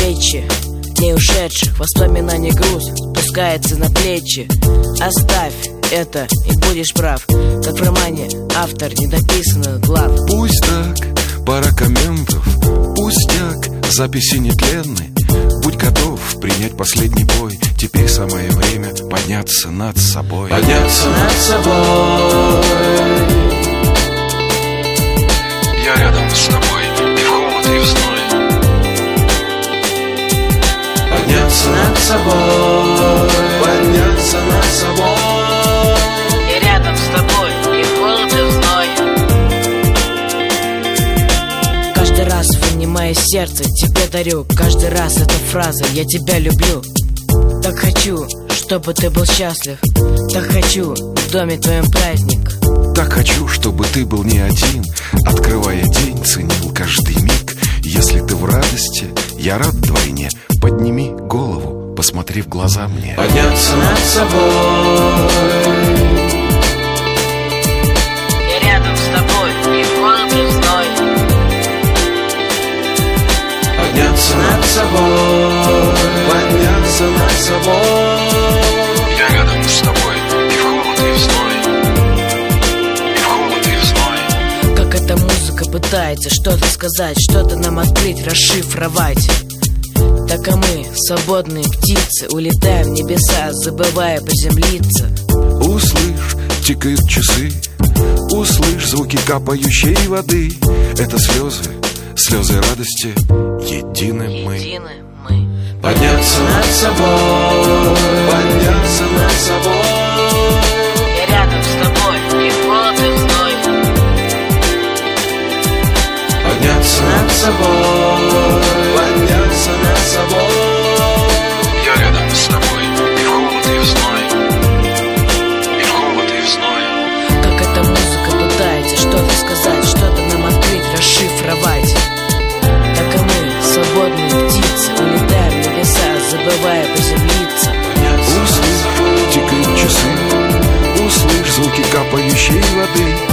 плечи дней ушедших, воспоминаний груз спускается на плечи. Оставь это и будешь прав, как в романе автор недописанных глав. Пусть так, пара комментов, пустяк, записи нетленны. Будь готов принять последний бой. Теперь самое время подняться над собой. Подняться над собой. Я рядом с тобой, и в холод, и в зной. Подняться над собой. Подняться над собой. Я рядом с тобой, и в холод, и в зной. Каждый раз, вынимая сердце, тебе дарю. Каждый раз эта фраза «я тебя люблю». Так хочу, чтобы ты был счастлив. Так хочу, в доме твоем праздник. Так хочу, чтобы ты был не один. Открывая день, ценил каждый миг. Если ты в радости, я рад вдвойне. Подними голову, посмотри в глаза мне. Подняться над собой. Я рядом с тобой, и в холод, и в зной. Подняться над собой. Подняться над собой. Я рядом с тобой, и в холод, и в зной. И в холод, и в зной. Как эта музыка пытается что-то сказать, что-то нам открыть, расшифровать. Так и мы, свободные птицы, улетаем в небеса, забывая приземлиться. Услышь, тикают часы. Услышь звуки капающей воды. Это слезы, слезы радости. Едины мы. Едины мы. Подняться над собой. Подняться над собой. Я рядом с тобой, и в холод, и в зной. Подняться над собой. Подняться над собой. Я рядом с тобой, и в холод, и в зной. И в холод, и в зной. Как эта музыка пытается что-то сказать, что-то нам открыть, расшифровать. Так и мы, свободные птицы, улетаем в небеса, забывая приземлиться. Услышь, тикают часы. Услышь звуки капающей воды.